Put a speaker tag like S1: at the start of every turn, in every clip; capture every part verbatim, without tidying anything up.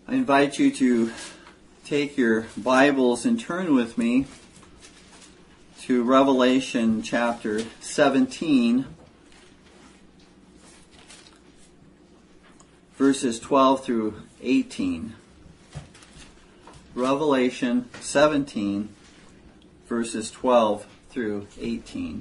S1: I invite you to take your Bibles and turn with me to Revelation chapter seventeen, verses twelve through eighteen. Revelation seventeen, verses twelve through eighteen.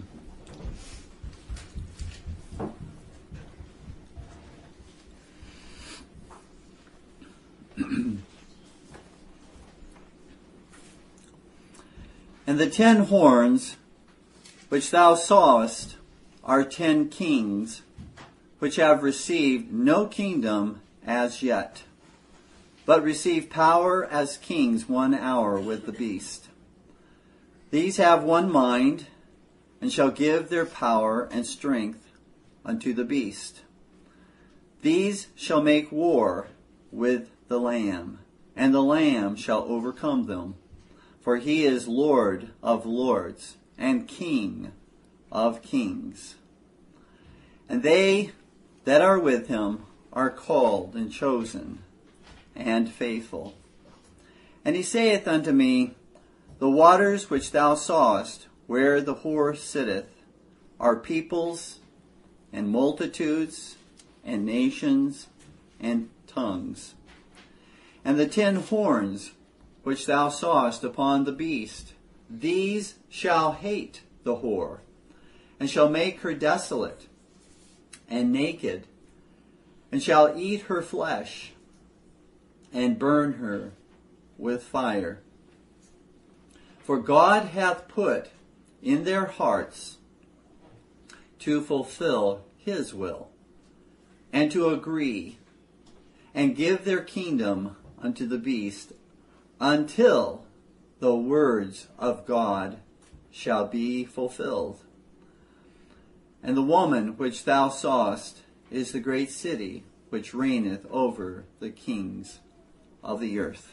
S1: And the ten horns which thou sawest are ten kings, which have received no kingdom as yet, but receive power as kings one hour with the beast. These have one mind, and shall give their power and strength unto the beast. These shall make war with the Lamb, and the Lamb shall overcome them. For he is Lord of lords and King of kings. And they that are with him are called and chosen and faithful. And he saith unto me, The waters which thou sawest, where the whore sitteth, are peoples and multitudes and nations and tongues. And the ten horns which thou sawest upon the beast, these shall hate the whore, and shall make her desolate and naked, and shall eat her flesh, and burn her with fire. For God hath put in their hearts to fulfill his will, and to agree, and give their kingdom unto the beast, until the words of God shall be fulfilled. And the woman which thou sawest is the great city which reigneth over the kings of the earth.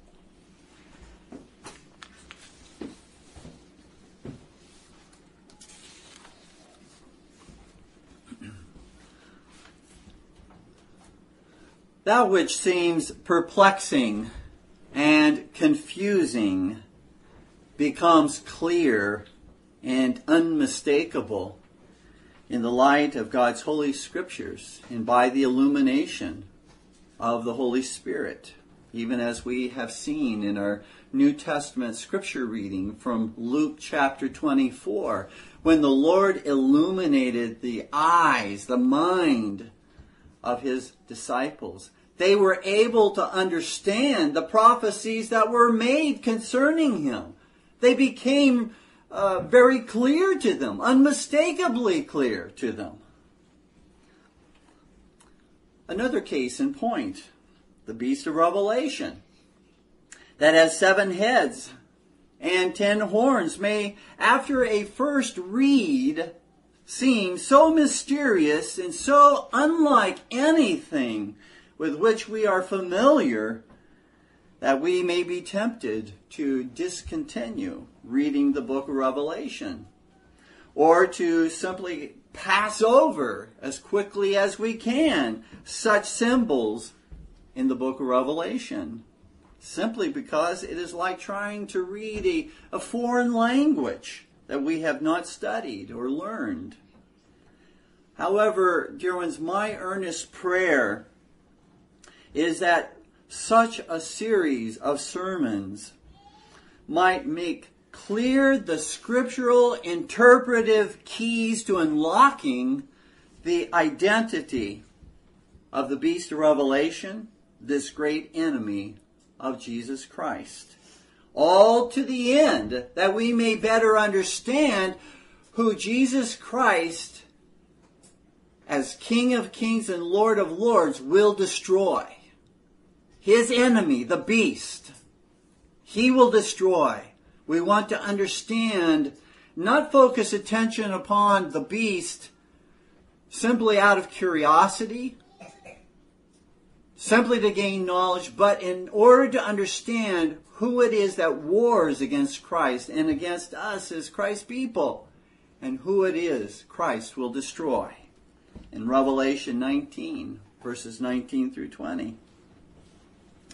S1: That which seems perplexing and confusing becomes clear and unmistakable in the light of God's Holy Scriptures and by the illumination of the Holy Spirit, even as we have seen in our New Testament scripture reading from Luke chapter twenty-four, when the Lord illuminated the eyes, the mind of his disciples. They were able to understand the prophecies that were made concerning him. They became uh, very clear to them, unmistakably clear to them. Another case in point, the beast of Revelation, that has seven heads and ten horns, may, after a first read, seem so mysterious and so unlike anything with which we are familiar that we may be tempted to discontinue reading the book of Revelation, or to simply pass over as quickly as we can such symbols in the book of Revelation, simply because it is like trying to read a, a foreign language that we have not studied or learned. However, dear ones, my earnest prayer is that such a series of sermons might make clear the scriptural interpretive keys to unlocking the identity of the beast of Revelation, this great enemy of Jesus Christ. All to the end that we may better understand who Jesus Christ, as King of Kings and Lord of Lords, will destroy. His enemy, the beast, he will destroy. We want to understand, not focus attention upon the beast simply out of curiosity, simply to gain knowledge, but in order to understand who it is that wars against Christ and against us as Christ's people, and who it is Christ will destroy. In Revelation nineteen, verses nineteen through twenty.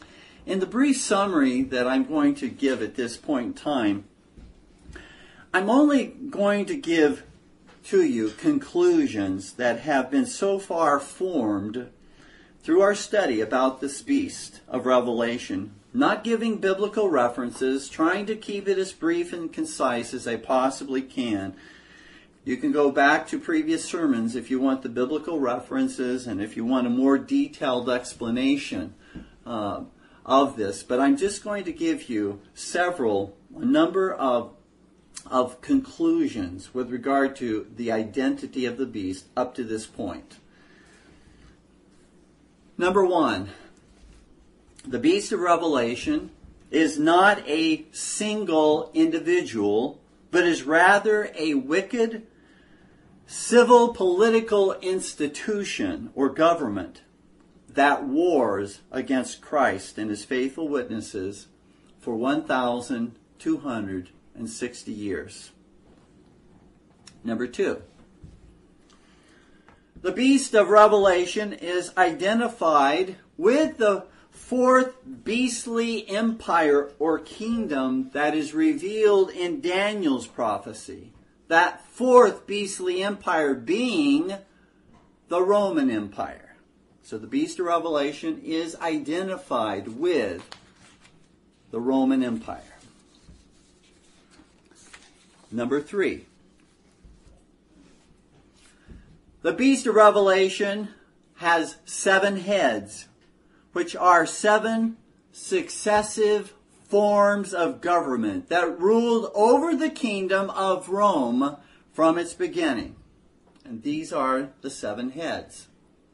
S1: in the brief summary that I'm going to give at this point in time, I'm only going to give to you conclusions that have been so far formed through our study about this beast of Revelation, not giving biblical references, trying to keep it as brief and concise as I possibly can. You can go back to previous sermons if you want the biblical references and if you want a more detailed explanation uh, of this. But I'm just going to give you several, a number of, of conclusions with regard to the identity of the beast up to this point. Number one, the beast of Revelation is not a single individual, but is rather a wicked civil political institution or government that wars against Christ and his faithful witnesses for one thousand two hundred sixty years. Number two, the beast of Revelation is identified with the fourth beastly empire or kingdom that is revealed in Daniel's prophecy. That fourth beastly empire being the Roman Empire. So the beast of Revelation is identified with the Roman Empire. Number three, the beast of Revelation has seven heads, which are seven successive forms of government that ruled over the kingdom of Rome from its beginning. And these are the seven heads.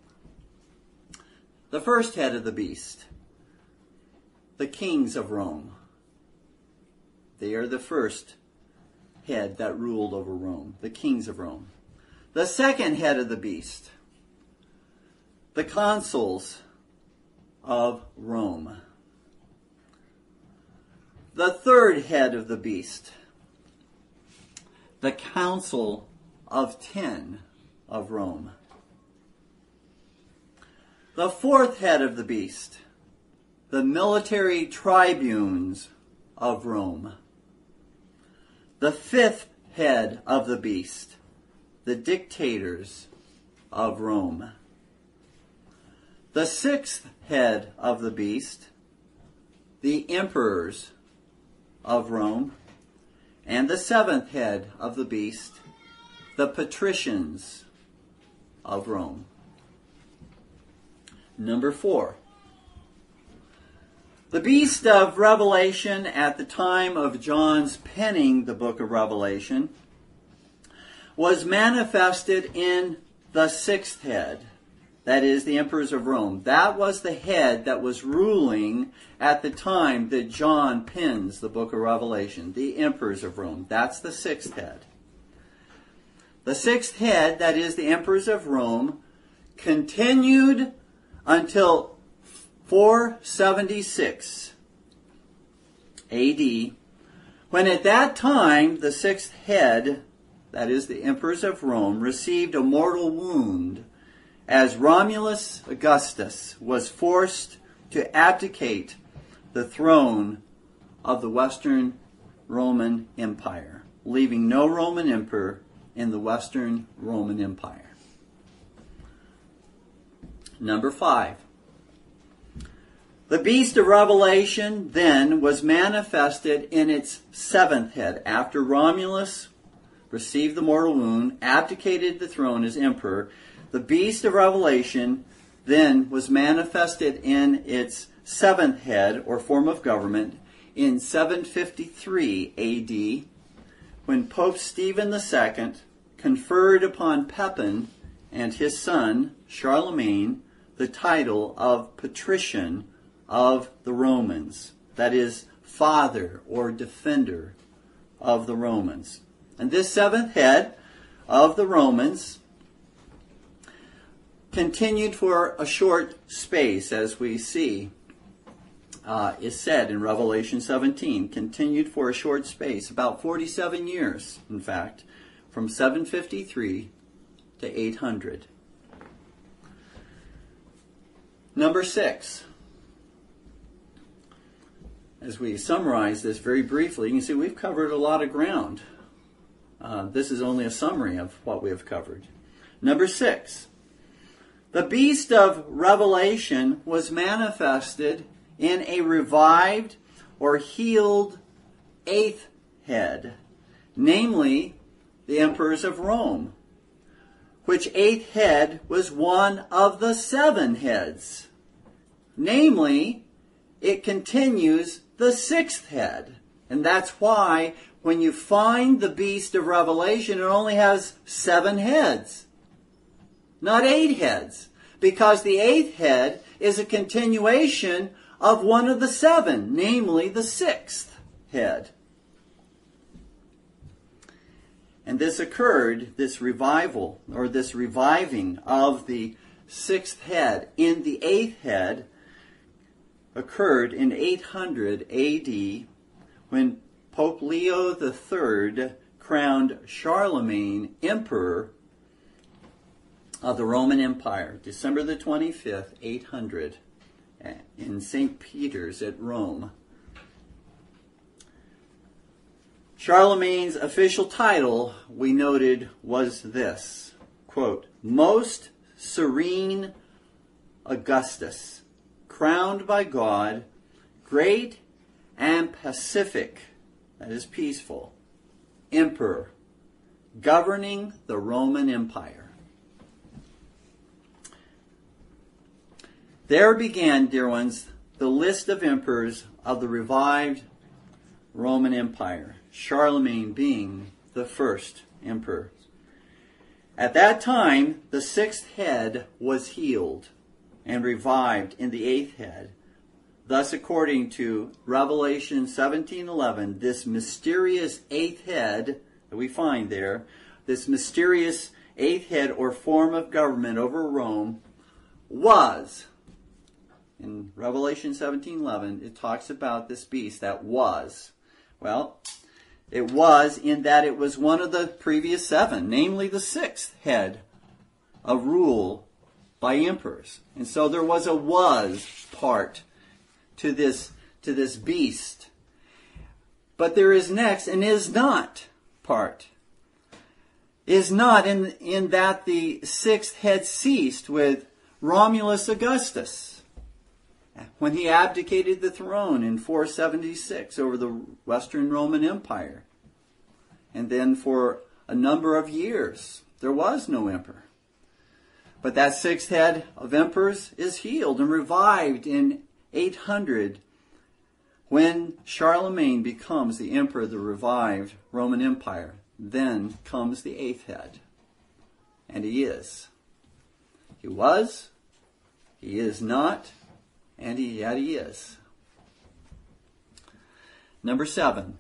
S1: The first head of the beast, the kings of Rome. They are the first head that ruled over Rome, the kings of Rome. The second head of the beast, the consuls of Rome. The third head of the beast, the council of ten of Rome. The fourth head of the beast, the military tribunes of Rome. The fifth head of the beast, the dictators of Rome. The sixth head of the beast, the emperors of Rome. And the seventh head of the beast, the patricians of Rome. Number four. The beast of Revelation at the time of John's penning the book of Revelation was manifested in the sixth head, that is, the emperors of Rome. That was the head that was ruling at the time that John pens the book of Revelation, the emperors of Rome. That's the sixth head. The sixth head, that is, the emperors of Rome, continued until four seventy-six A D, when at that time the sixth head, that is, the emperors of Rome, received a mortal wound as Romulus Augustus was forced to abdicate the throne of the Western Roman Empire, leaving no Roman emperor in the Western Roman Empire. Number five. The beast of Revelation then was manifested in its seventh head. After Romulus received the mortal wound, abdicated the throne as emperor, the beast of Revelation then was manifested in its seventh head, or form of government, in seven fifty-three A D, when Pope Stephen the Second conferred upon Pepin and his son, Charlemagne, the title of patrician of the Romans, that is, father or defender of the Romans. And this seventh head of the Romans continued for a short space, as we see uh, is said in Revelation seventeen, continued for a short space, about forty-seven years, in fact, from seven fifty-three to eight hundred. Number six. as we summarize this very briefly, you can see we've covered a lot of ground. Uh, this is only a summary of what we have covered. Number six, the beast of Revelation was manifested in a revived or healed eighth head, namely the emperors of Rome, which eighth head was one of the seven heads. Namely, it continues the sixth head. And that's why when you find the beast of Revelation, it only has seven heads, not eight heads, because the eighth head is a continuation of one of the seven, namely the sixth head. And this occurred, this revival, or this reviving of the sixth head in the eighth head, occurred in eight hundred A D when Pope Leo the Third crowned Charlemagne emperor of the Roman Empire, December the twenty-fifth, eight hundred, in Saint Peter's at Rome. Charlemagne's official title, we noted, was this, quote, Most Serene Augustus, crowned by God, great and pacific, that is peaceful, emperor, governing the Roman Empire. There began, dear ones, the list of emperors of the revived Roman Empire, Charlemagne being the first emperor. At that time, the sixth head was healed and revived in the eighth head. Thus, according to Revelation seventeen eleven, this mysterious eighth head that we find there, this mysterious eighth head or form of government over Rome was, in Revelation seventeen eleven, it talks about this beast that was. Well, it was in that it was one of the previous seven, namely the sixth head of rule by emperors. And so there was a was part to this, to this beast. But there is next an is not part. Is not in, in that the sixth head ceased with Romulus Augustus when he abdicated the throne in four seventy-six over the Western Roman Empire. And then for a number of years, there was no emperor. But that sixth head of emperors is healed and revived in eight hundred when Charlemagne becomes the emperor of the revived Roman Empire. Then comes the eighth head. And he is. He was, he is not, and he, yet he is. Number seven.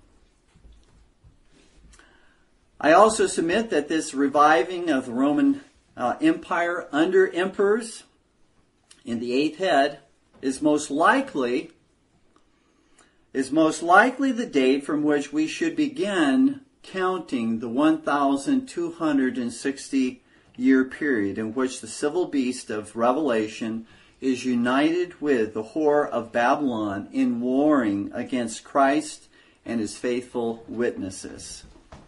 S1: I also submit that this reviving of the Roman uh, Empire under emperors in the eighth head is most likely is most likely the date from which we should begin counting the one thousand two hundred sixty year period in which the civil beast of Revelation is united with the whore of Babylon in warring against Christ and his faithful witnesses.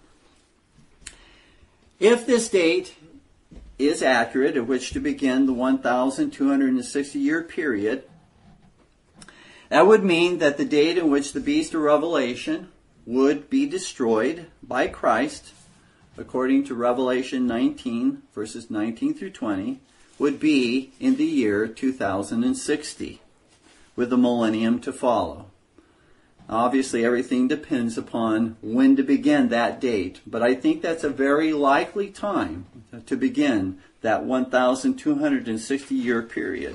S1: If this date is accurate at which to begin the one thousand two hundred sixty year period, that would mean that the date in which the beast of Revelation would be destroyed by Christ, according to Revelation nineteen, verses nineteen through twenty, would be in the year two thousand sixty, with the millennium to follow. Obviously, everything depends upon when to begin that date, but I think that's a very likely time to begin that one thousand two hundred sixty year period.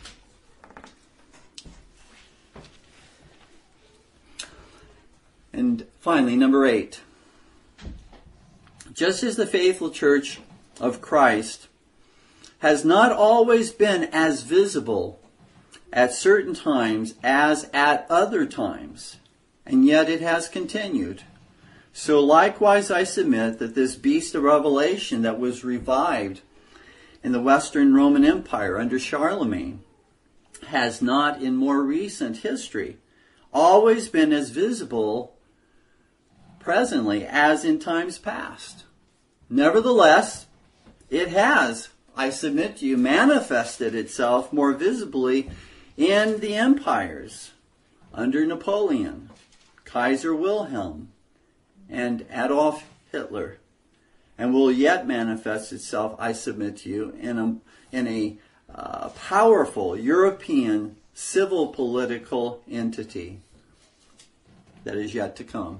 S1: And finally, number eight. Just as the faithful church of Christ has not always been as visible at certain times as at other times, and yet it has continued, so likewise I submit that this beast of Revelation that was revived in the Western Roman Empire under Charlemagne has not in more recent history always been as visible presently as in times past. Nevertheless, it has, I submit to you, manifested itself more visibly in the empires under Napoleon, Kaiser Wilhelm, and Adolf Hitler, and will yet manifest itself, I submit to you, in a, in a uh, powerful European civil political entity that is yet to come.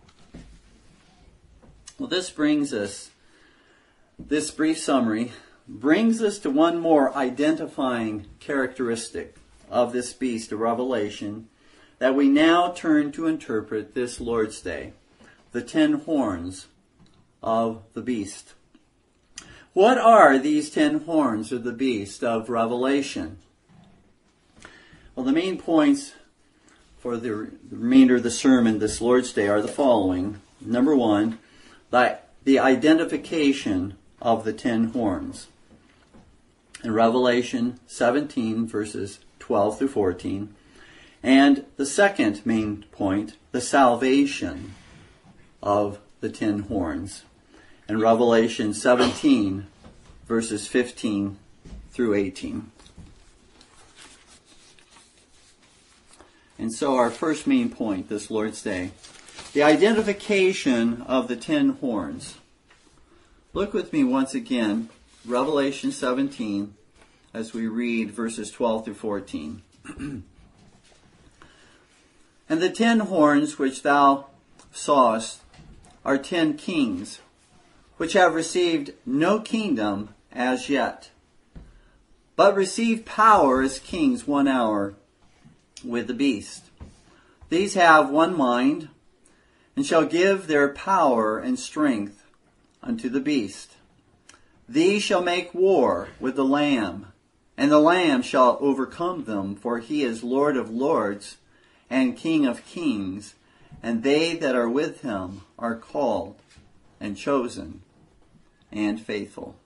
S1: Well, this brings us, this brief summary brings us to one more identifying characteristic of this beast of Revelation that we now turn to interpret this Lord's Day, the ten horns of the beast. What are these ten horns of the beast of Revelation? Well, the main points for the remainder of the sermon this Lord's Day are the following. Number one, the, the identification of the ten horns. In Revelation seventeen, verses twelve through fourteen. And the second main point, the salvation of the ten horns. In Revelation seventeen, verses fifteen through eighteen. And so our first main point this Lord's Day, the identification of the ten horns. Look with me once again, Revelation seventeen, as we read verses twelve through fourteen. And the ten horns which thou sawest are ten kings, which have received no kingdom as yet, but receive power as kings one hour with the beast. These have one mind, and shall give their power and strength unto the beast. These shall make war with the Lamb, and the Lamb shall overcome them, for he is Lord of lords and King of kings, and they that are with him are called and chosen and faithful.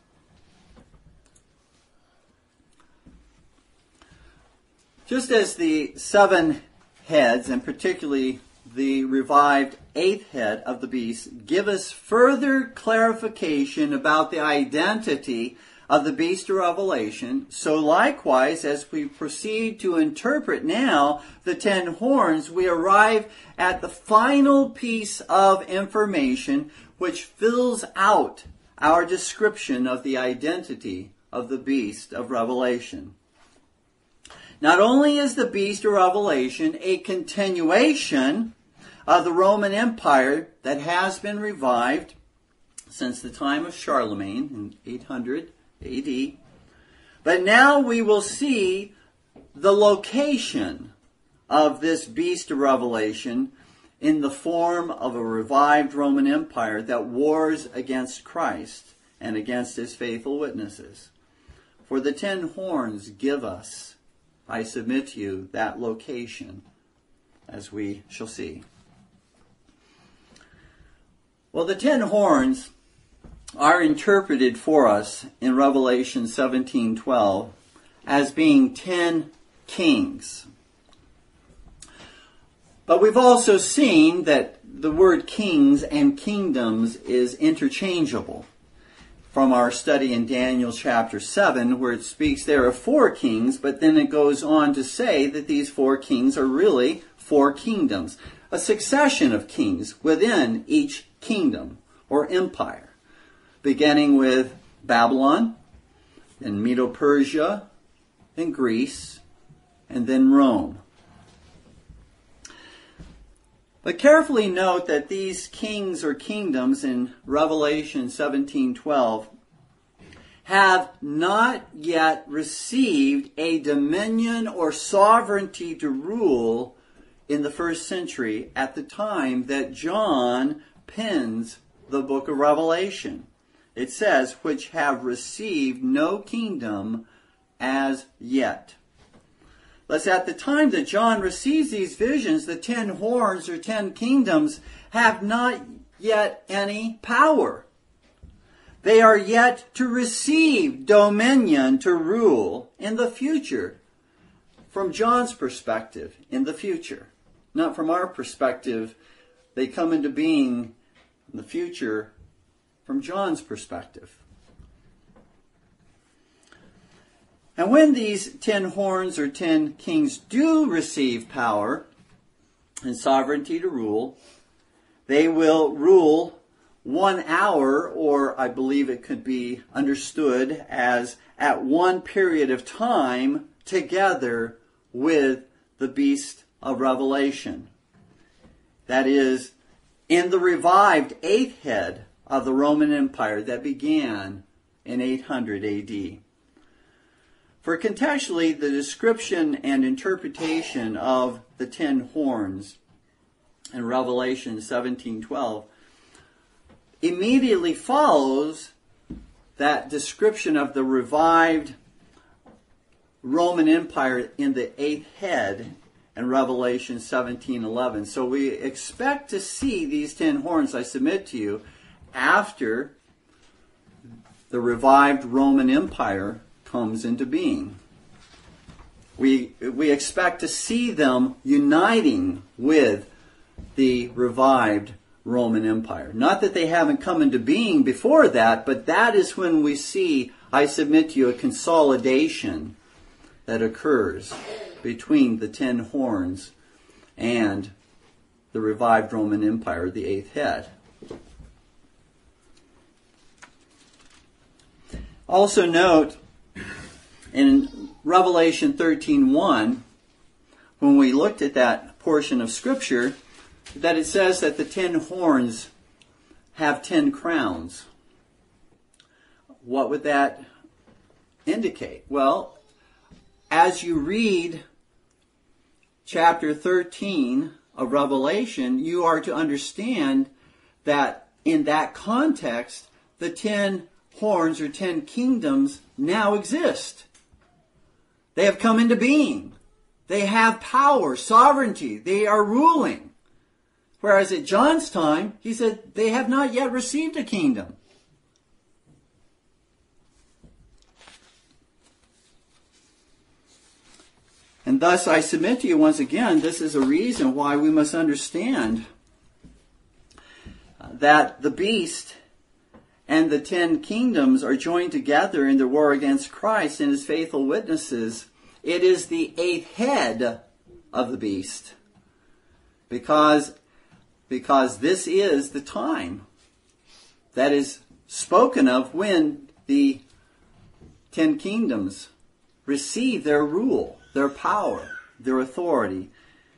S1: Just as the seven heads, and particularly the revived eighth head of the beast, give us further clarification about the identity of the beast of Revelation, so likewise, as we proceed to interpret now the ten horns, we arrive at the final piece of information which fills out our description of the identity of the beast of Revelation. Not only is the beast of Revelation a continuation of the Roman Empire that has been revived since the time of Charlemagne in eight hundred A D, but now we will see the location of this beast of Revelation in the form of a revived Roman Empire that wars against Christ and against his faithful witnesses. For the ten horns give us, I submit to you, that location, as we shall see. Well, the ten horns are interpreted for us in Revelation seventeen twelve as being ten kings. But we've also seen that the word kings and kingdoms is interchangeable from our study in Daniel chapter seven, where it speaks there of four kings, but then it goes on to say that these four kings are really four kingdoms, a succession of kings within each kingdom or empire, beginning with Babylon, then Medo-Persia, then Greece, and then Rome. But carefully note that these kings or kingdoms in Revelation seventeen twelve have not yet received a dominion or sovereignty to rule in the first century at the time that John pens the book of Revelation. It says, which have received no kingdom as yet. Thus, at the time that John receives these visions, the ten horns or ten kingdoms have not yet any power. They are yet to receive dominion to rule in the future from John's perspective in the future, not from our perspective. They come into being in the future from John's perspective. And when these ten horns or ten kings do receive power and sovereignty to rule, they will rule one hour, or I believe it could be understood as at one period of time together with the beast of Revelation. That is, in the revived eighth head of the Roman Empire that began in eight hundred A D. For contextually, the description and interpretation of the ten horns in Revelation seventeen twelve immediately follows that description of the revived Roman Empire in the eighth head in Revelation seventeen eleven. So we expect to see these ten horns, I submit to you, after the revived Roman Empire comes into being. We, we expect to see them uniting with the revived Roman Empire. Not that they haven't come into being before that, but that is when we see, I submit to you, a consolidation that occurs between the ten horns and the revived Roman Empire, the eighth head. Also note, in Revelation thirteen one, when we looked at that portion of Scripture, that it says that the ten horns have ten crowns. What would that indicate? Well, as you read chapter thirteen of Revelation, you are to understand that in that context, the ten horns or ten kingdoms now exist. They have come into being. They have power, sovereignty. They are ruling. Whereas at John's time, he said they have not yet received a kingdom. And thus I submit to you once again, this is a reason why we must understand that the beast and the ten kingdoms are joined together in the war against Christ and his faithful witnesses. It is the eighth head of the beast. Because, because this is the time that is spoken of when the ten kingdoms receive their rule, their power, their authority,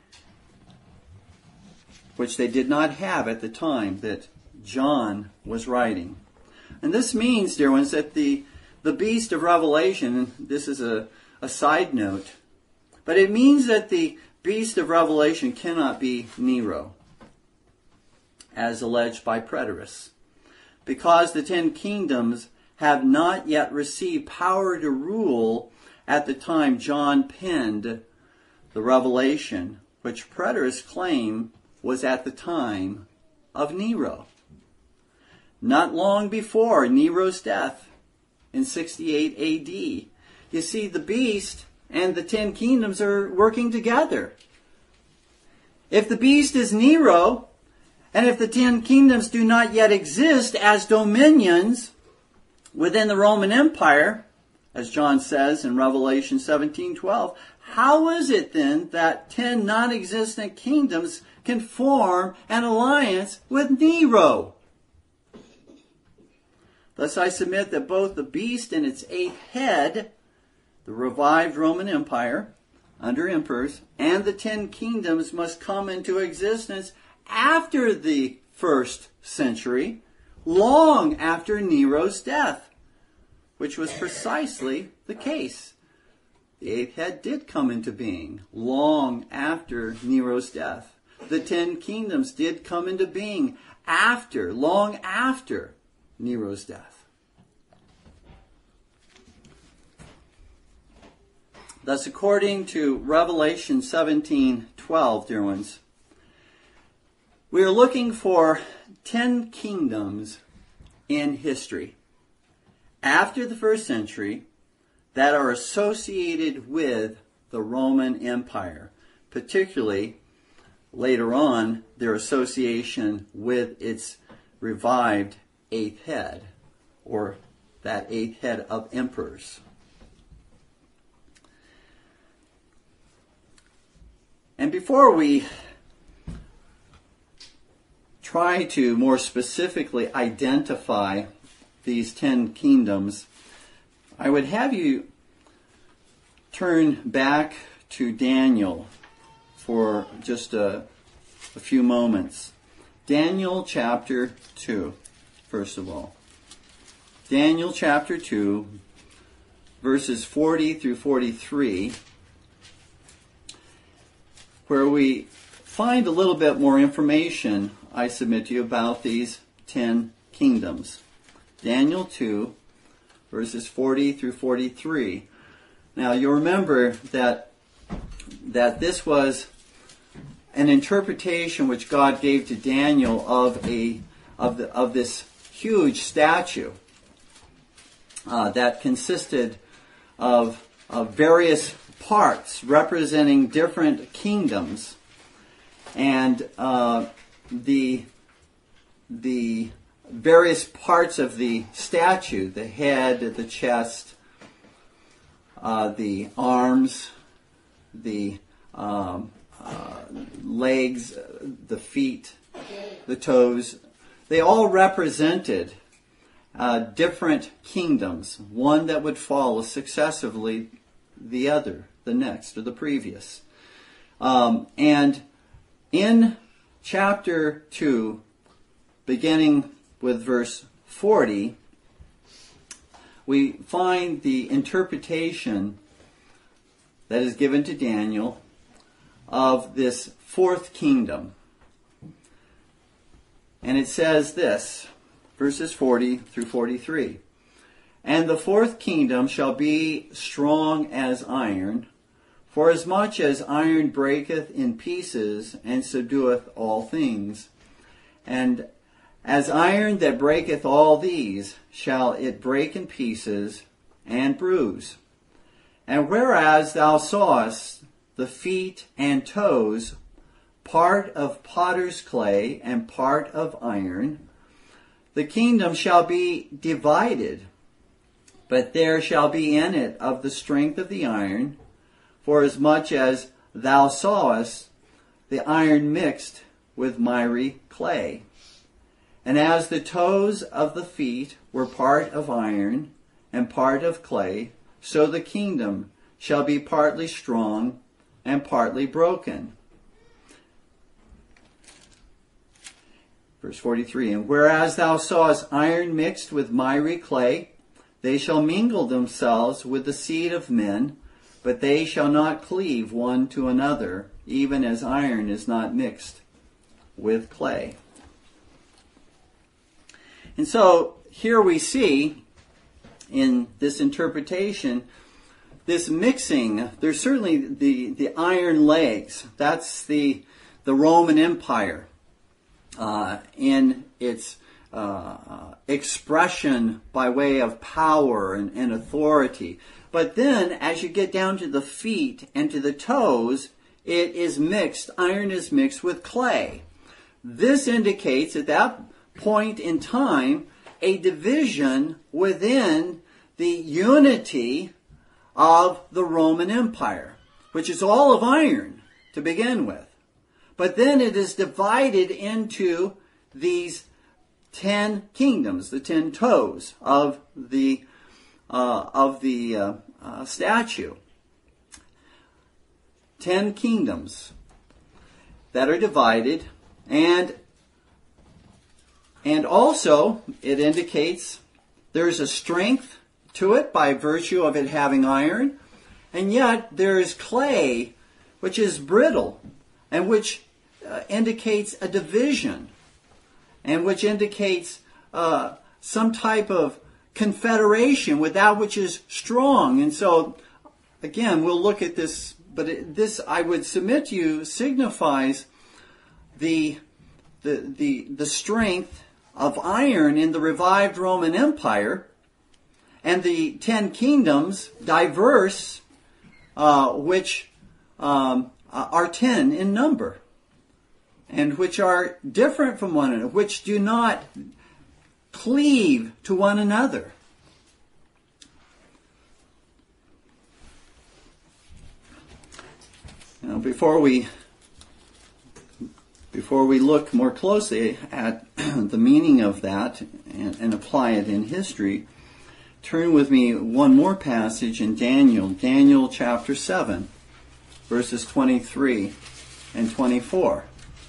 S1: which they did not have at the time that John was writing. And this means, dear ones, that the, the beast of Revelation, and this is a, a side note, but it means that the beast of Revelation cannot be Nero, as alleged by preterists, because the ten kingdoms have not yet received power to rule at the time John penned the Revelation, which preterists claim was at the time of Nero. Not long before Nero's death in sixty-eight A D. You see, the beast and the ten kingdoms are working together. If the beast is Nero, and if the ten kingdoms do not yet exist as dominions within the Roman Empire, as John says in Revelation seventeen twelve, how is it then that ten non-existent kingdoms can form an alliance with Nero? Thus I submit that both the beast and its eighth head, the revived Roman Empire under emperors, and the ten kingdoms must come into existence after the first century, long after Nero's death, which was precisely the case. The eighth head did come into being long after Nero's death. The ten kingdoms did come into being after, long after Nero's death. Thus, according to Revelation seventeen twelve, dear ones, we are looking for ten kingdoms in history after the first century that are associated with the Roman Empire, particularly later on their association with its revived eighth head, or that eighth head of emperors. And before we try to more specifically identify these ten kingdoms, I would have you turn back to Daniel for just a, a few moments. Daniel chapter two, first of all. Daniel chapter two, verses forty through forty-three, where we find a little bit more information, I submit to you, about these ten kingdoms. Daniel two, verses forty through forty-three. Now, you'll remember that that this was an interpretation which God gave to Daniel of a of the of this huge statue uh, that consisted of of various parts representing different kingdoms, and uh, the the various parts of the statue, the head, the chest, uh, the arms, the um, uh, legs, the feet, the toes, they all represented uh, different kingdoms, one that would follow successively the other, the next, or the previous. Um, and in chapter two, beginning with verse forty, we find the interpretation that is given to Daniel of this fourth kingdom. And it says this, verses forty through forty-three. And the fourth kingdom shall be strong as iron, forasmuch as iron breaketh in pieces, and subdueth all things. And as iron that breaketh all these, shall it break in pieces, and bruise. And whereas thou sawest the feet and toes, part of potter's clay, and part of iron, the kingdom shall be divided, but there shall be in it of the strength of the iron, forasmuch as thou sawest the iron mixed with miry clay. And as the toes of the feet were part of iron and part of clay, so the kingdom shall be partly strong and partly broken. Verse forty-three, and whereas thou sawest iron mixed with miry clay, they shall mingle themselves with the seed of men, but they shall not cleave one to another, even as iron is not mixed with clay. And so here we see in this interpretation this mixing. There's certainly the, the iron legs. That's the, the Roman Empire uh, in its uh, expression by way of power and, and authority. But then as you get down to the feet and to the toes, it is mixed. Iron is mixed with clay. This indicates at that point in time a division within the unity of the Roman Empire, which is all of iron to begin with. But then it is divided into these ten kingdoms, the ten toes of the uh, of the uh, uh, statue. Ten kingdoms that are divided, and and also it indicates there's a strength to it by virtue of it having iron, and yet there is clay which is brittle and which uh, indicates a division, and which indicates uh, some type of confederation with that which is strong. And so, again, we'll look at this, but it, this, I would submit to you, signifies the, the, the, the strength of iron in the revived Roman Empire, and the ten kingdoms, diverse uh, which um, are ten in number, and which are different from one another, which do not cleave to one another. Now, before we before we look more closely at the meaning of that and, and apply it in history, turn with me one more passage in Daniel, Daniel chapter seven, verses twenty-three and twenty-four.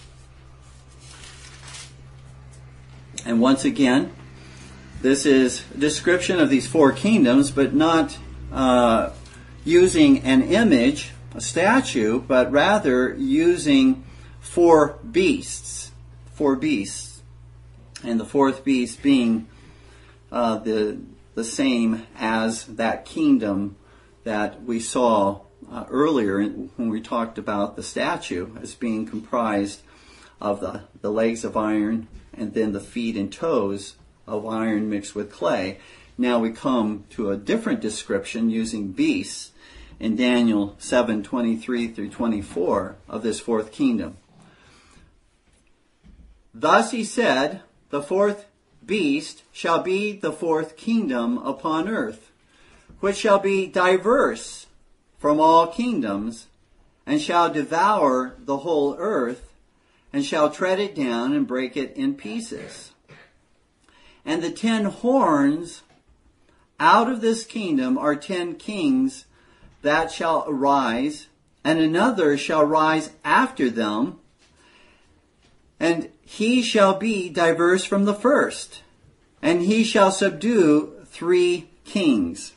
S1: And once again, this is a description of these four kingdoms, but not uh, using an image, a statue, but rather using four beasts. Four beasts. And the fourth beast being uh, the, the same as that kingdom that we saw uh, earlier when we talked about the statue as being comprised of the, the legs of iron and then the feet and toes of iron mixed with clay. Now we come to a different description using beasts in Daniel seven, twenty-three through twenty-four of this fourth kingdom. Thus he said, the fourth beast shall be the fourth kingdom upon earth, which shall be diverse from all kingdoms, and shall devour the whole earth, and shall tread it down and break it in pieces. And the ten horns out of this kingdom are ten kings that shall arise, and another shall rise after them, and he shall be diverse from the first, and he shall subdue three kings.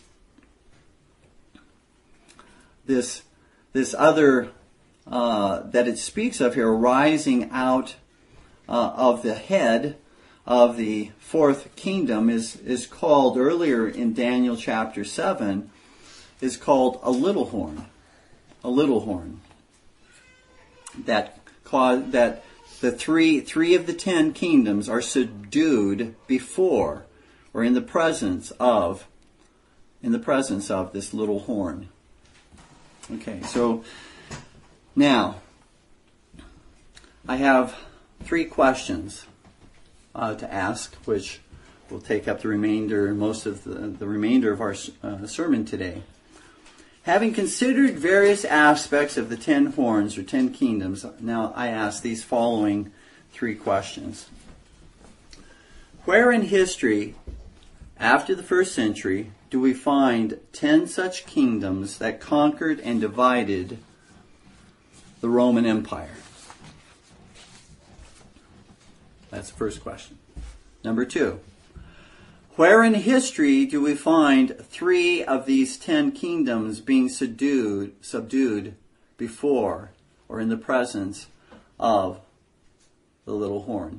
S1: This, this other uh, that it speaks of here, rising out uh, of the head of the fourth kingdom, is, is called earlier in Daniel chapter seven, is called a little horn. A little horn. That cause, that the three three of the ten kingdoms are subdued before or in the presence of in the presence of this little horn. Okay, so now I have three questions uh, to ask, which will take up the remainder, most of the, the remainder of our uh, sermon today. Having considered various aspects of the ten horns or ten kingdoms, now I ask these following three questions. Where in history, after the first century, do we find ten such kingdoms that conquered and divided the Roman Empire? That's the first question. Number two. Where in history do we find three of these ten kingdoms being subdued, subdued before or in the presence of the little horn?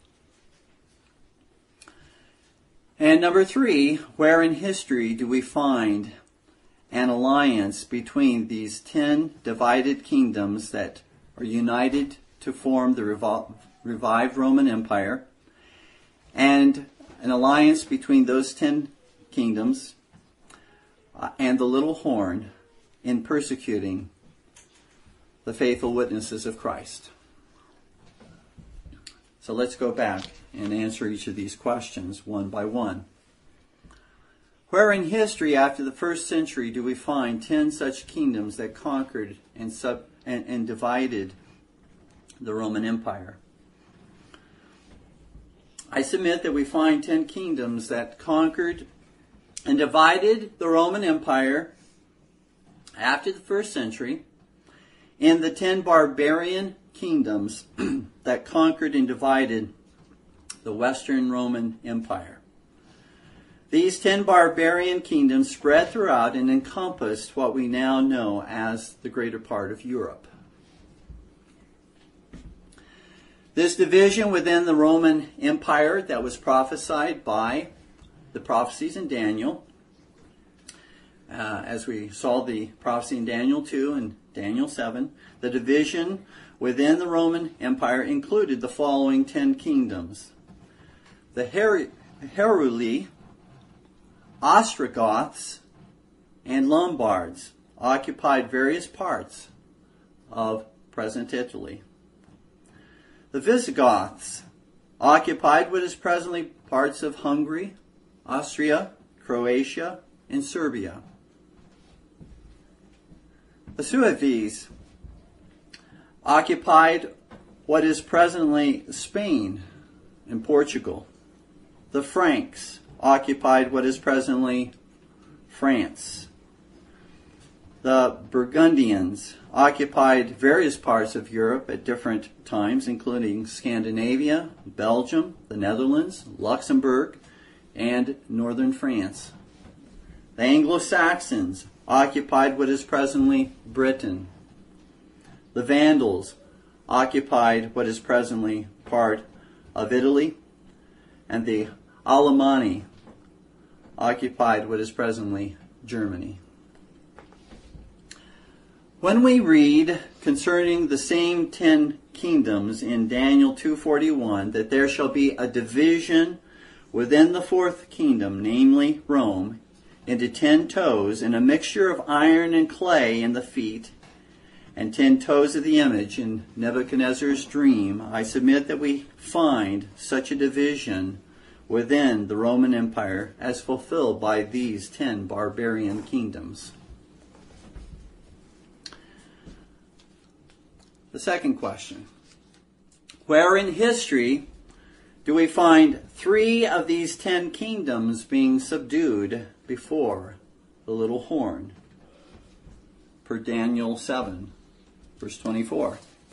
S1: And number three, where in history do we find an alliance between these ten divided kingdoms that are united to form the revol- revived Roman Empire, and an alliance between those ten kingdoms uh, and the little horn in persecuting the faithful witnesses of Christ? So let's go back and answer each of these questions one by one. Where in history after the first century do we find ten such kingdoms that conquered and, sub- and, and divided the Roman Empire? I submit that we find ten kingdoms that conquered and divided the Roman Empire after the first century in the ten barbarian kingdoms that conquered and divided the Western Roman Empire. These ten barbarian kingdoms spread throughout and encompassed what we now know as the greater part of Europe. This division within the Roman Empire that was prophesied by the prophecies in Daniel, uh, as we saw the prophecy in Daniel two and Daniel seven, the division within the Roman Empire included the following ten kingdoms: the Her- Heruli, Ostrogoths, and Lombards, occupied various parts of present Italy. The Visigoths occupied what is presently parts of Hungary, Austria, Croatia, and Serbia. The Sueves occupied what is presently Spain and Portugal. The Franks occupied what is presently France. The Burgundians occupied various parts of Europe at different times, including Scandinavia, Belgium, the Netherlands, Luxembourg, and northern France. The Anglo-Saxons occupied what is presently Britain. The Vandals occupied what is presently part of Italy, and the Alemanni occupied what is presently Germany. When we read concerning the same ten kingdoms in Daniel two forty-one, that there shall be a division within the fourth kingdom, namely Rome, into ten toes, and a mixture of iron and clay in the feet, and ten toes of the image in Nebuchadnezzar's dream, I submit that we find such a division within the Roman Empire as fulfilled by these ten barbarian kingdoms. The second question: where in history do we find three of these ten kingdoms being subdued before the little horn? Per Daniel seven, verse twenty-four.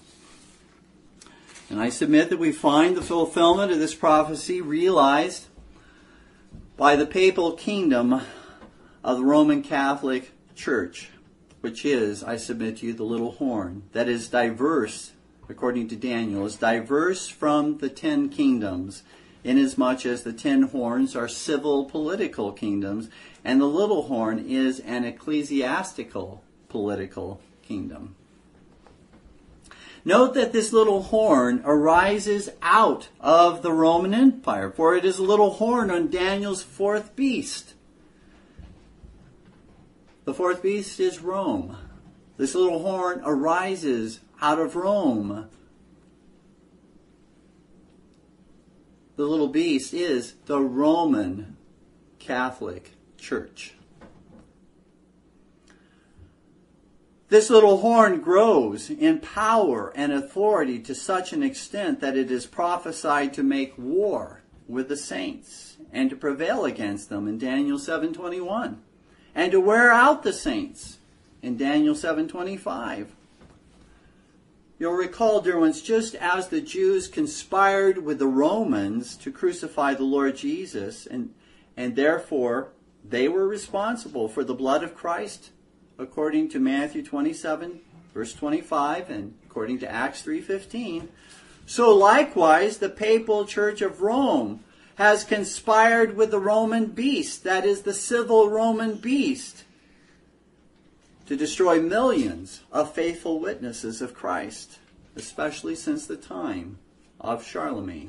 S1: And I submit that we find the fulfillment of this prophecy realized by the papal kingdom of the Roman Catholic Church, which is, I submit to you, the little horn, that is diverse, according to Daniel, is diverse from the ten kingdoms, inasmuch as the ten horns are civil political kingdoms, and the little horn is an ecclesiastical political kingdom. Note that this little horn arises out of the Roman Empire, for it is a little horn on Daniel's fourth beast. The fourth beast is Rome. This little horn arises out of Rome. The little beast is the Roman Catholic Church. This little horn grows in power and authority to such an extent that it is prophesied to make war with the saints and to prevail against them in Daniel seven twenty-one, and to wear out the saints in Daniel seven twenty-five. You'll recall, dear ones, just as the Jews conspired with the Romans to crucify the Lord Jesus, and, and therefore they were responsible for the blood of Christ, according to Matthew twenty-seven, verse twenty-five, and according to Acts three fifteen, so likewise the papal church of Rome has conspired with the Roman beast, that is the civil Roman beast, to destroy millions of faithful witnesses of Christ, especially since the time of Charlemagne.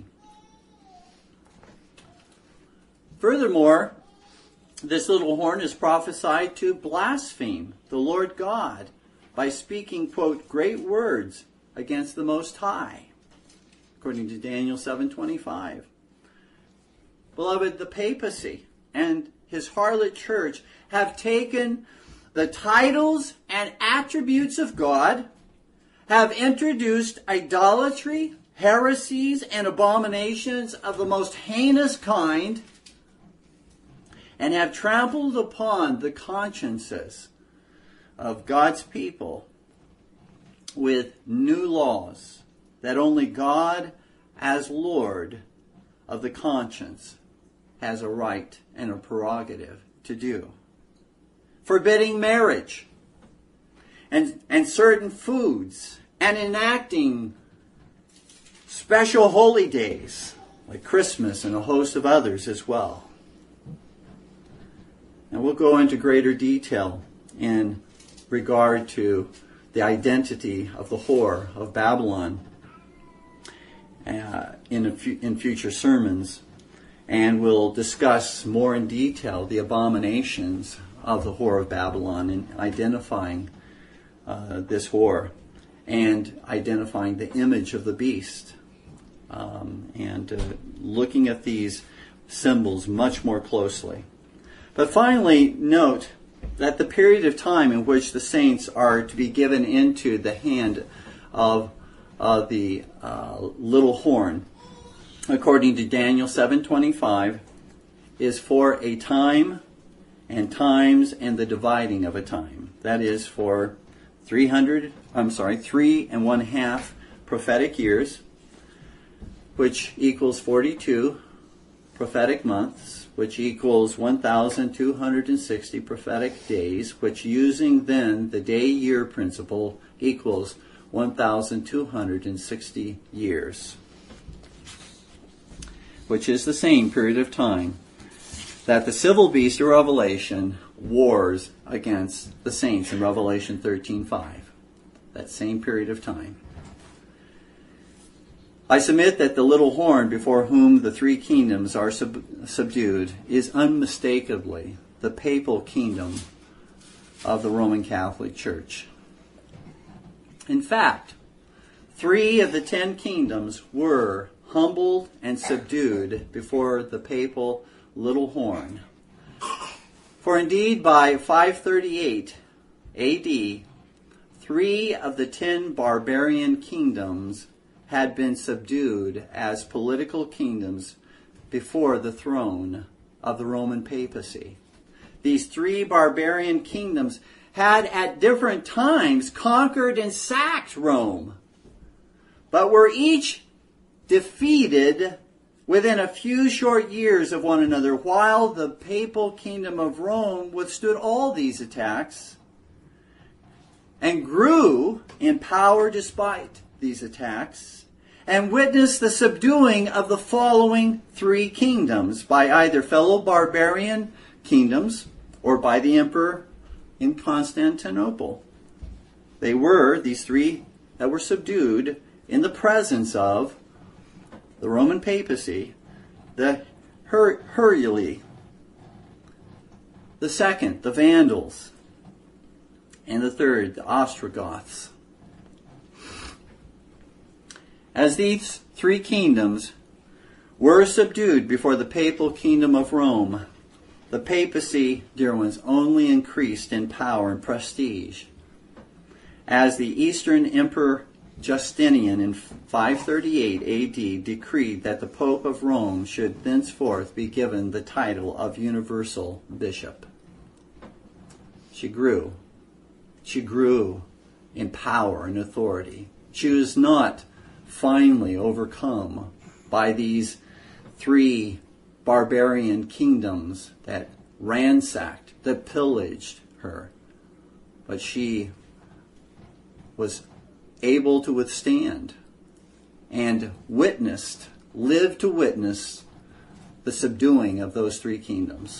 S1: Furthermore, this little horn is prophesied to blaspheme the Lord God by speaking, quote, great words against the Most High, according to Daniel seven twenty-five. Beloved, the papacy and his harlot church have taken the titles and attributes of God, have introduced idolatry, heresies, and abominations of the most heinous kind, and have trampled upon the consciences of God's people with new laws that only God, as Lord of the conscience, has a right and a prerogative to do. Forbidding marriage and, and certain foods, and enacting special holy days like Christmas and a host of others as well. And we'll go into greater detail in regard to the identity of the whore of Babylon uh, in, a fu- in future sermons. And we'll discuss more in detail the abominations of the whore of Babylon and identifying uh, this whore and identifying the image of the beast um, and uh, looking at these symbols much more closely. But finally, note that the period of time in which the saints are to be given into the hand of uh, the uh, little horn, according to Daniel seven twenty-five, is for a time and times and the dividing of a time. That is for three hundred, I'm sorry, three and one half prophetic years, which equals forty-two prophetic months, which equals one thousand two hundred sixty prophetic days, which using then the day-year principle equals one thousand two hundred sixty years, which is the same period of time that the civil beast of Revelation wars against the saints in Revelation thirteen five. That same period of time. I submit that the little horn before whom the three kingdoms are sub- subdued is unmistakably the papal kingdom of the Roman Catholic Church. In fact, three of the ten kingdoms were humbled and subdued before the papal little horn. For indeed, by five thirty-eight A D, three of the ten barbarian kingdoms had been subdued as political kingdoms before the throne of the Roman papacy. These three barbarian kingdoms had at different times conquered and sacked Rome, but were each defeated within a few short years of one another, while the papal kingdom of Rome withstood all these attacks and grew in power despite these attacks, and witnessed the subduing of the following three kingdoms by either fellow barbarian kingdoms or by the emperor in Constantinople. They were, these three that were subdued in the presence of the Roman papacy, the Her- Heruli, the second, the Vandals, and the third, the Ostrogoths. As these three kingdoms were subdued before the papal kingdom of Rome, the papacy, dear ones, only increased in power and prestige. As the Eastern Emperor Justinian in five thirty-eight A D decreed that the Pope of Rome should thenceforth be given the title of Universal Bishop. She grew. She grew in power and authority. She was not finally overcome by these three barbarian kingdoms that ransacked, that pillaged her. But she was able to withstand and witnessed, lived to witness the subduing of those three kingdoms.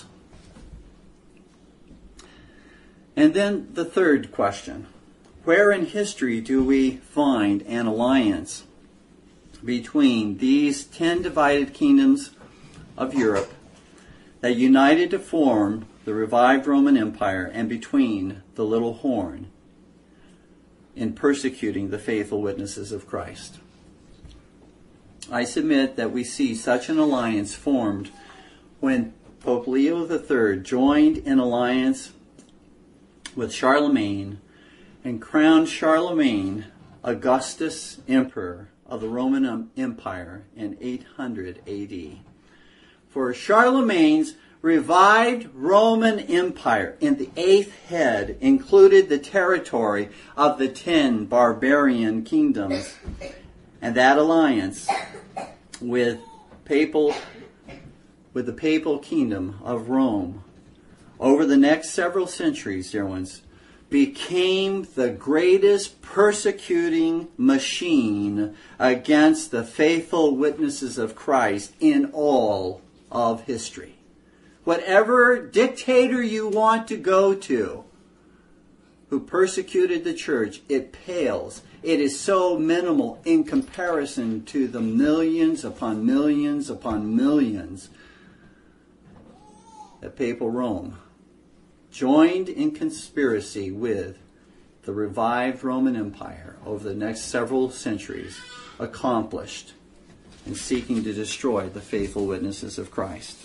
S1: And then the third question. Where in history do we find an alliance between these ten divided kingdoms of Europe that united to form the revived Roman Empire, and between the little horn in persecuting the faithful witnesses of Christ? I submit that we see such an alliance formed when Pope Leo the Third joined in alliance with Charlemagne and crowned Charlemagne Augustus Emperor of the Roman Empire in eight hundred A D. For Charlemagne's revived Roman Empire in the eighth head included the territory of the ten barbarian kingdoms, and that alliance with papal with the papal kingdom of Rome over the next several centuries, dear ones, became the greatest persecuting machine against the faithful witnesses of Christ in all of history. Whatever dictator you want to go to who persecuted the church, it pales. It is so minimal in comparison to the millions upon millions upon millions that papal Rome joined in conspiracy with the revived Roman Empire over the next several centuries, accomplished in seeking to destroy the faithful witnesses of Christ.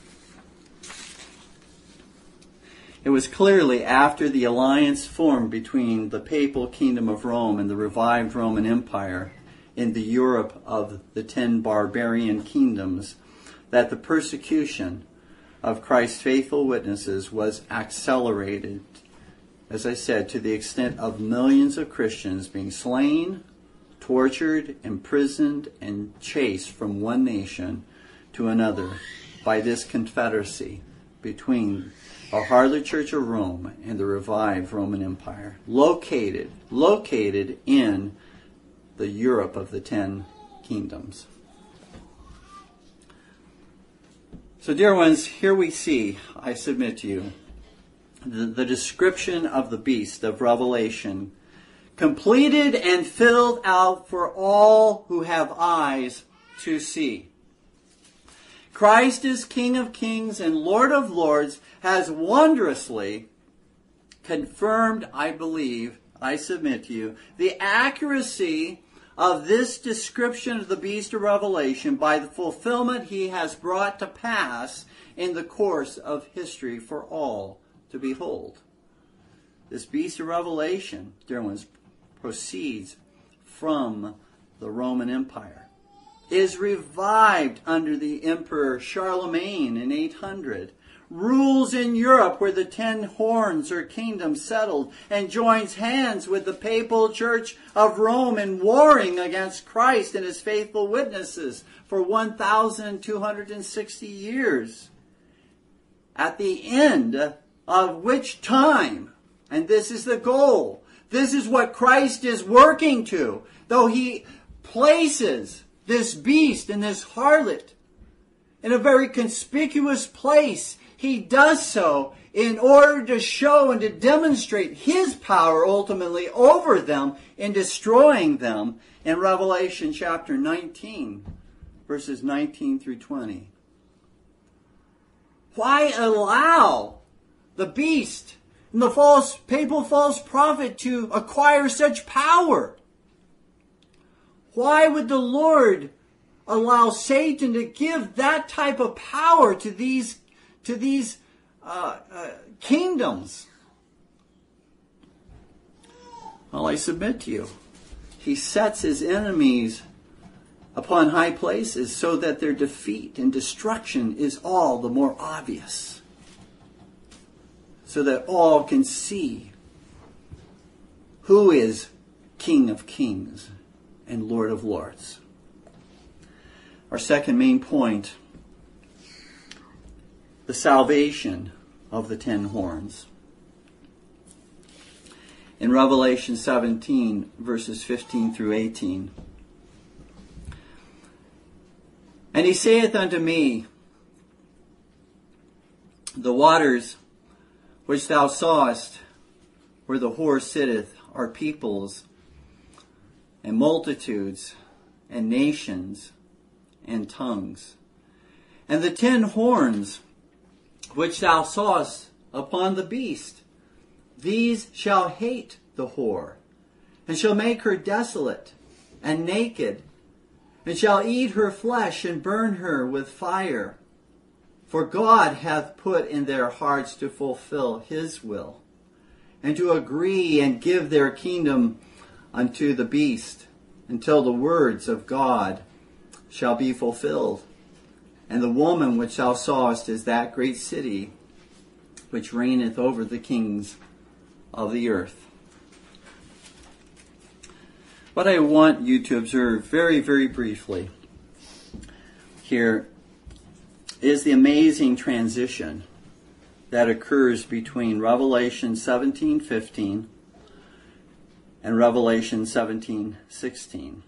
S1: It was clearly after the alliance formed between the papal kingdom of Rome and the revived Roman Empire in the Europe of the ten barbarian kingdoms that the persecution of Christ's faithful witnesses was accelerated, as I said, to the extent of millions of Christians being slain, tortured, imprisoned, and chased from one nation to another by this confederacy between a harlot Church of Rome and the revived Roman Empire, located, located in the Europe of the Ten Kingdoms. So, dear ones, here we see, I submit to you, the, the description of the beast of Revelation, completed and filled out for all who have eyes to see. Christ is King of Kings and Lord of Lords, has wondrously confirmed, I believe, I submit to you, the accuracy of this description of the beast of Revelation by the fulfillment he has brought to pass in the course of history for all to behold. This beast of Revelation, dear ones, proceeds from the Roman Empire, is revived under the Emperor Charlemagne in eight hundred, rules in Europe where the ten horns or kingdoms settled, and joins hands with the papal Church of Rome in warring against Christ and his faithful witnesses for one thousand two hundred sixty years. At the end of which time, and this is the goal, this is what Christ is working to, though he places this beast and this harlot in a very conspicuous place, he does so in order to show and to demonstrate his power ultimately over them in destroying them in Revelation chapter nineteen, verses nineteen through twenty. Why allow the beast and the false papal false prophet to acquire such power? Why would the Lord allow Satan to give that type of power to these to these uh, uh, kingdoms? Well, I submit to you, he sets his enemies upon high places so that their defeat and destruction is all the more obvious, so that all can see who is King of Kings and Lord of Lords. Our second main point, the salvation of the ten horns. In Revelation seventeen, verses fifteen through eighteen. And he saith unto me, the waters which thou sawest, where the whore sitteth, are peoples, and multitudes, and nations, and tongues. And the ten horns which thou sawest upon the beast, these shall hate the whore, and shall make her desolate and naked, and shall eat her flesh and burn her with fire. For God hath put in their hearts to fulfill his will, and to agree and give their kingdom unto the beast, until the words of God shall be fulfilled. And the woman which thou sawest is that great city which reigneth over the kings of the earth. What I want you to observe very, very briefly here is the amazing transition that occurs between Revelation seventeen fifteen and Revelation seventeen sixteen.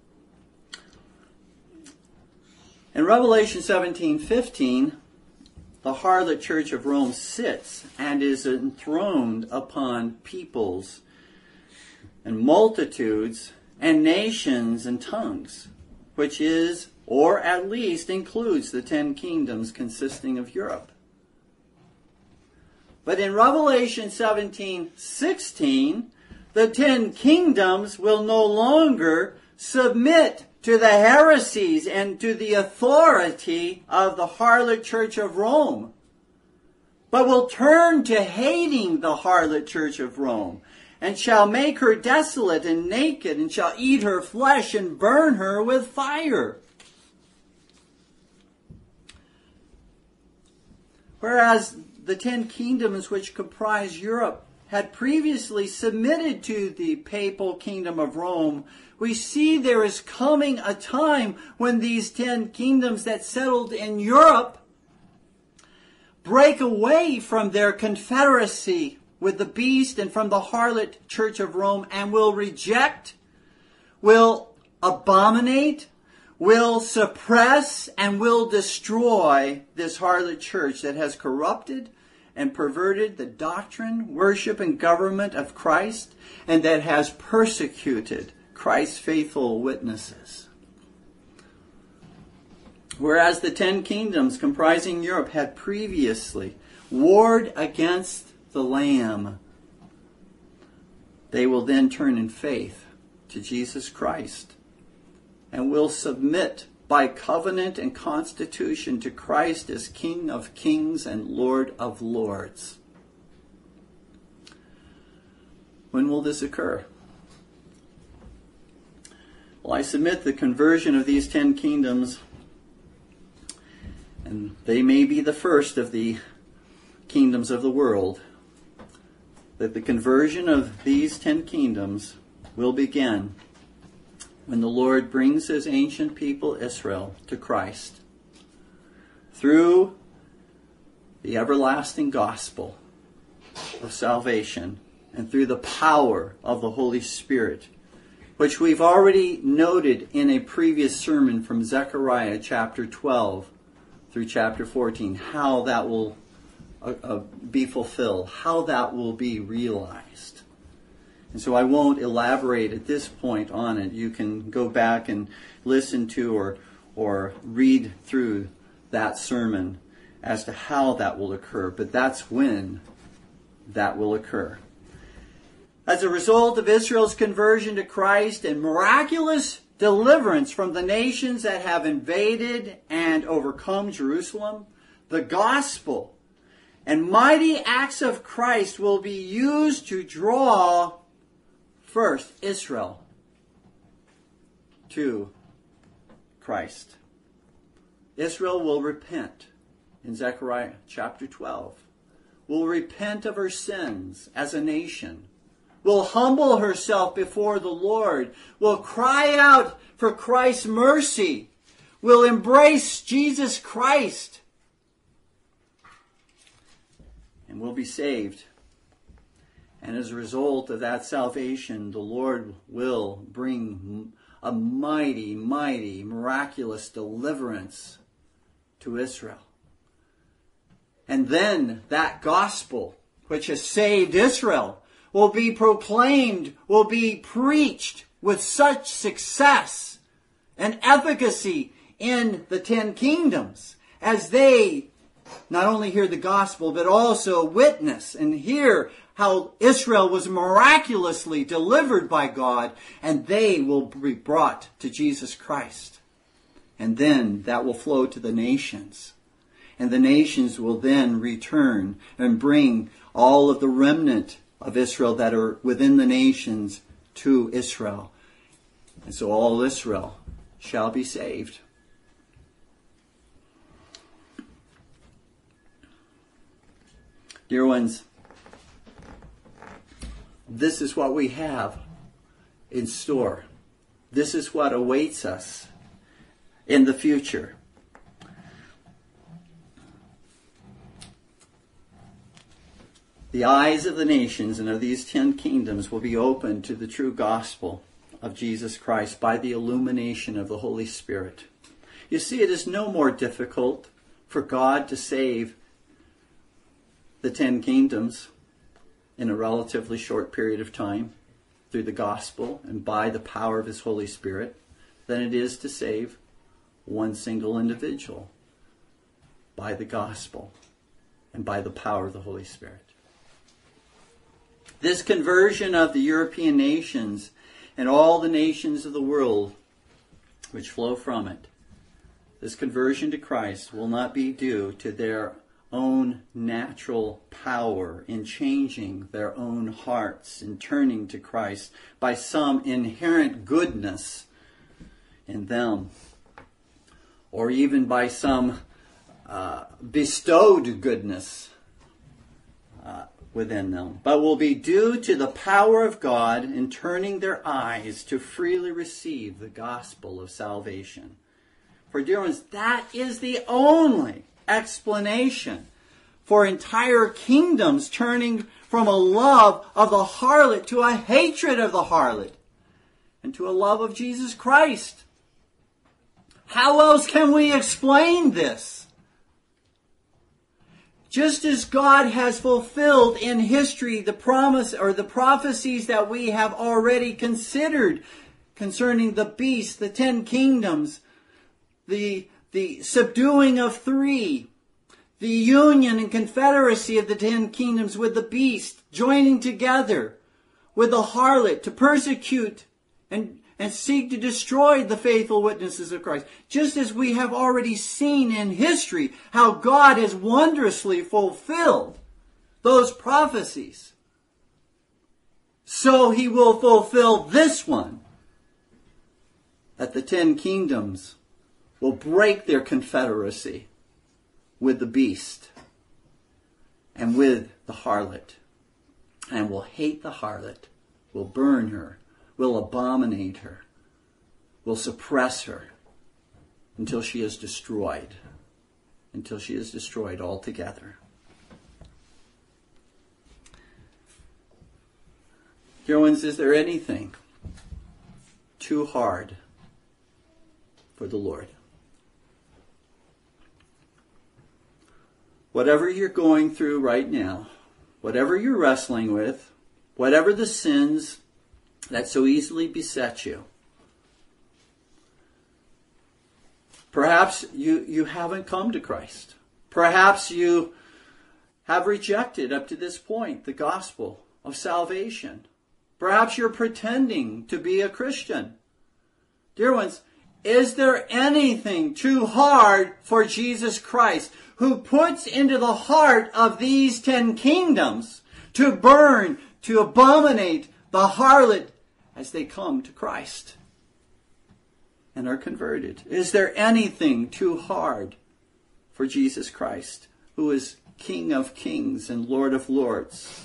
S1: In Revelation seventeen fifteen, the harlot Church of Rome sits and is enthroned upon peoples and multitudes and nations and tongues, which is, or at least includes, the ten kingdoms consisting of Europe. But in Revelation seventeen sixteen, the ten kingdoms will no longer submit to the heresies and to the authority of the harlot church of Rome, but will turn to hating the harlot church of Rome, and shall make her desolate and naked, and shall eat her flesh and burn her with fire. Whereas the ten kingdoms which comprise Europe had previously submitted to the papal kingdom of Rome, we see there is coming a time when these ten kingdoms that settled in Europe break away from their confederacy with the beast and from the harlot church of Rome, and will reject, will abominate, will suppress, and will destroy this harlot church that has corrupted and perverted the doctrine, worship, and government of Christ, and that has persecuted Christ's faithful witnesses. Whereas the ten kingdoms comprising Europe had previously warred against the Lamb, they will then turn in faith to Jesus Christ and will submit by covenant and constitution to Christ as King of kings and Lord of lords. When will this occur? Well, I submit the conversion of these ten kingdoms, and they may be the first of the kingdoms of the world, that the conversion of these ten kingdoms will begin when the Lord brings his ancient people Israel to Christ through the everlasting gospel of salvation and through the power of the Holy Spirit, which we've already noted in a previous sermon from Zechariah chapter twelve through chapter fourteen, how that will uh, uh, be fulfilled, how that will be realized. And so I won't elaborate at this point on it. You can go back and listen to or, or read through that sermon as to how that will occur. But that's when that will occur. As a result of Israel's conversion to Christ and miraculous deliverance from the nations that have invaded and overcome Jerusalem, the gospel and mighty acts of Christ will be used to draw first Israel to Christ. Israel will repent in Zechariah chapter twelve, will repent of her sins as a nation, will humble herself before the Lord, will cry out for Christ's mercy, will embrace Jesus Christ, and will be saved. And as a result of that salvation, the Lord will bring a mighty, mighty, miraculous deliverance to Israel. And then that gospel, which has saved Israel, will be proclaimed, will be preached with such success and efficacy in the ten kingdoms as they not only hear the gospel, but also witness and hear how Israel was miraculously delivered by God, and they will be brought to Jesus Christ. And then that will flow to the nations. And the nations will then return and bring all of the remnant of Israel that are within the nations to Israel. And so all Israel shall be saved. Dear ones, this is what we have in store. This is what awaits us in the future. The eyes of the nations and of these ten kingdoms will be opened to the true gospel of Jesus Christ by the illumination of the Holy Spirit. You see, it is no more difficult for God to save the ten kingdoms in a relatively short period of time through the gospel and by the power of his Holy Spirit than it is to save one single individual by the gospel and by the power of the Holy Spirit. This conversion of the European nations and all the nations of the world which flow from it, this conversion to Christ will not be due to their own natural power in changing their own hearts and turning to Christ by some inherent goodness in them, or even by some uh, bestowed goodness uh, within them, but will be due to the power of God in turning their eyes to freely receive the gospel of salvation. For dear ones, that is the only explanation for entire kingdoms turning from a love of the harlot to a hatred of the harlot and to a love of Jesus Christ. How else can we explain this? Just as God has fulfilled in history the promise or the prophecies that we have already considered concerning the beast, the ten kingdoms, the, the subduing of three, the union and confederacy of the ten kingdoms with the beast, joining together with the harlot to persecute and, and seek to destroy the faithful witnesses of Christ. Just as we have already seen in history how God has wondrously fulfilled those prophecies, so he will fulfill this one, that the ten kingdoms will break their confederacy with the beast and with the harlot, and will hate the harlot, will burn her, will abominate her, will suppress her until she is destroyed, until she is destroyed altogether. Dear ones, is there anything too hard for the Lord? Whatever you're going through right now, whatever you're wrestling with, whatever the sins that so easily beset you, perhaps you, you haven't come to Christ. Perhaps you have rejected up to this point the gospel of salvation. Perhaps you're pretending to be a Christian. Dear ones, is there anything too hard for Jesus Christ, who puts into the heart of these ten kingdoms to burn, to abominate the harlot as they come to Christ and are converted? Is there anything too hard for Jesus Christ, who is King of kings and Lord of lords?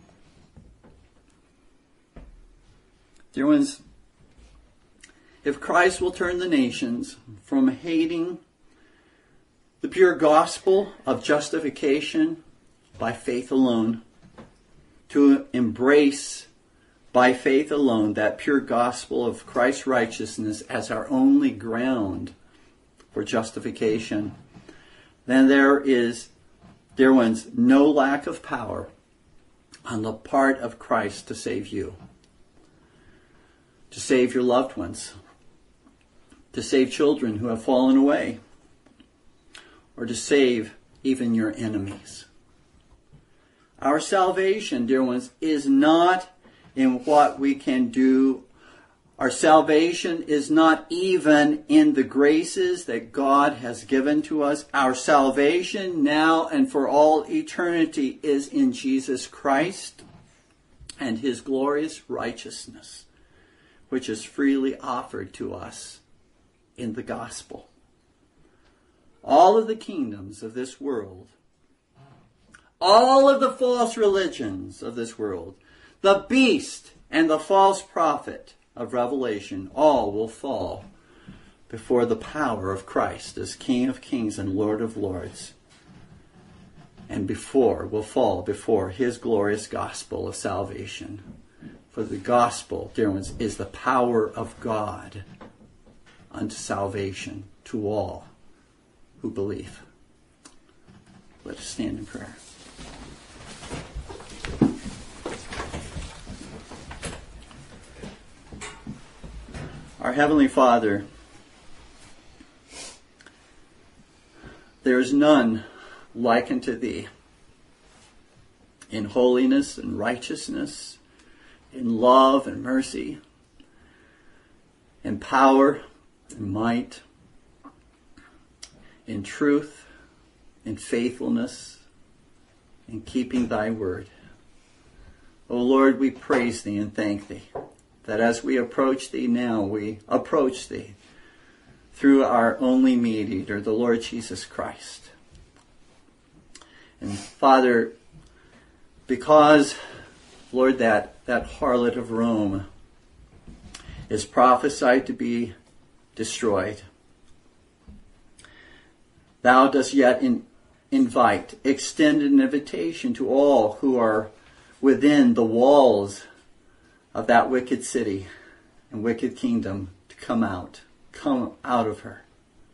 S1: Dear ones, if Christ will turn the nations from hating the pure gospel of justification by faith alone to embrace by faith alone that pure gospel of Christ's righteousness as our only ground for justification, then there is, dear ones, no lack of power on the part of Christ to save you, to save your loved ones, to save children who have fallen away, or to save even your enemies. Our salvation, dear ones, is not in what we can do. Our salvation is not even in the graces that God has given to us. Our salvation now and for all eternity is in Jesus Christ and his glorious righteousness, which is freely offered to us in the gospel. All of the kingdoms of this world, all of the false religions of this world, the beast and the false prophet of Revelation, all will fall before the power of Christ as King of kings and Lord of lords, and before will fall before his glorious gospel of salvation. For the gospel, dear ones, is the power of God unto salvation to all who believe. Let us stand in prayer. Our Heavenly Father, there is none like unto thee in holiness and righteousness, in love and mercy, in power and might, in truth, in faithfulness, in keeping thy word. O Lord, we praise thee and thank thee that as we approach thee now, we approach thee through our only mediator, the Lord Jesus Christ. And Father, because, Lord, that, that harlot of Rome is prophesied to be destroyed, thou dost yet in, invite, extend an invitation to all who are within the walls of that wicked city and wicked kingdom to come out, come out of her.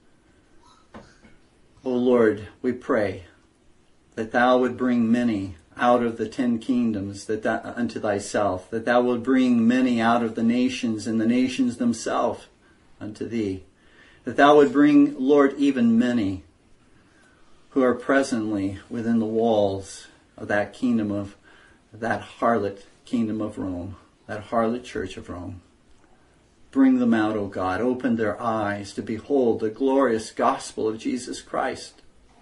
S1: O Lord, we pray that thou would bring many out of the ten kingdoms that thou, unto thyself, that thou would bring many out of the nations and the nations themselves unto thee, that thou would bring, Lord, even many who are presently within the walls of that kingdom of, that harlot kingdom of Rome, that harlot church of Rome. Bring them out, O God. Open their eyes to behold the glorious gospel of Jesus Christ.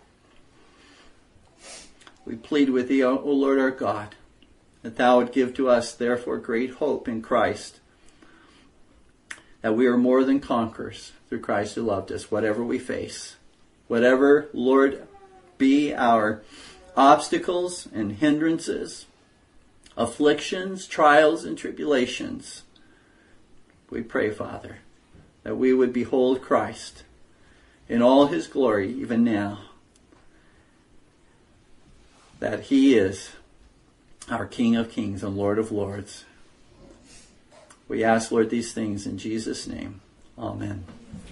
S1: We plead with thee, O Lord our God, that thou would give to us, therefore, great hope in Christ, that we are more than conquerors through Christ who loved us, whatever we face. Whatever, Lord, be our obstacles and hindrances, afflictions, trials, and tribulations, we pray, Father, that we would behold Christ in all his glory even now, that he is our King of kings and Lord of lords. We ask, Lord, these things in Jesus' name. Amen.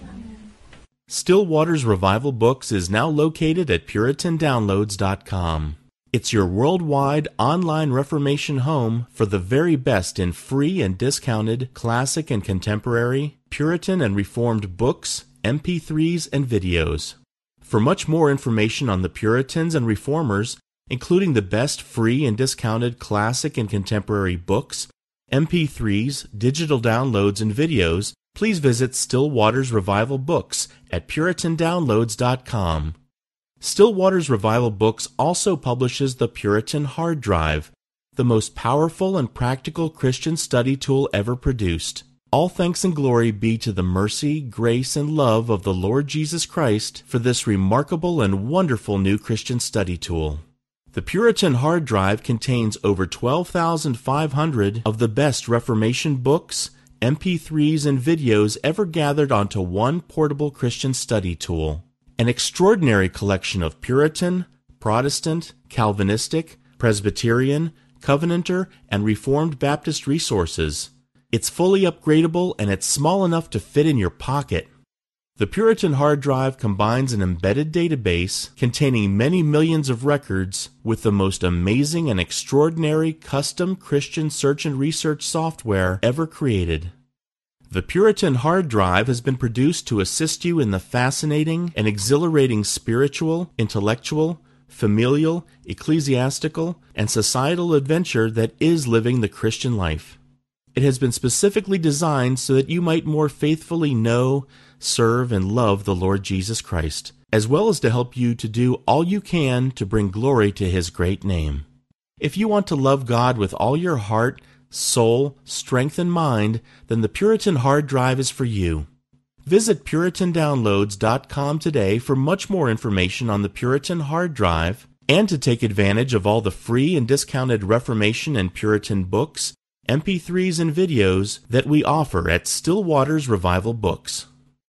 S2: Still Waters Revival Books is now located at Puritan Downloads dot com. It's your worldwide online Reformation home for the very best in free and discounted classic and contemporary, Puritan and Reformed books, M P threes, and videos. For much more information on the Puritans and Reformers, including the best free and discounted classic and contemporary books, M P threes, digital downloads, and videos, please visit Still Waters Revival Books at Puritan Downloads dot com. Still Waters Revival Books also publishes the Puritan Hard Drive, the most powerful and practical Christian study tool ever produced. All thanks and glory be to the mercy, grace, and love of the Lord Jesus Christ for this remarkable and wonderful new Christian study tool. The Puritan Hard Drive contains over twelve thousand five hundred of the best Reformation books, M P threes, and videos ever gathered onto one portable Christian study tool. An extraordinary collection of Puritan, Protestant, Calvinistic, Presbyterian, Covenanter, and Reformed Baptist resources. It's fully upgradable and it's small enough to fit in your pocket. The Puritan Hard Drive combines an embedded database containing many millions of records with the most amazing and extraordinary custom Christian search and research software ever created. The Puritan Hard Drive has been produced to assist you in the fascinating and exhilarating spiritual, intellectual, familial, ecclesiastical, and societal adventure that is living the Christian life. It has been specifically designed so that you might more faithfully know, serve, and love the Lord Jesus Christ, as well as to help you to do all you can to bring glory to His great name. If you want to love God with all your heart, soul, strength, and mind, then the Puritan Hard Drive is for you. Visit Puritan Downloads dot com today for much more information on the Puritan Hard Drive and to take advantage of all the free and discounted Reformation and Puritan books, M P threes, and videos that we offer at Still Waters Revival Books.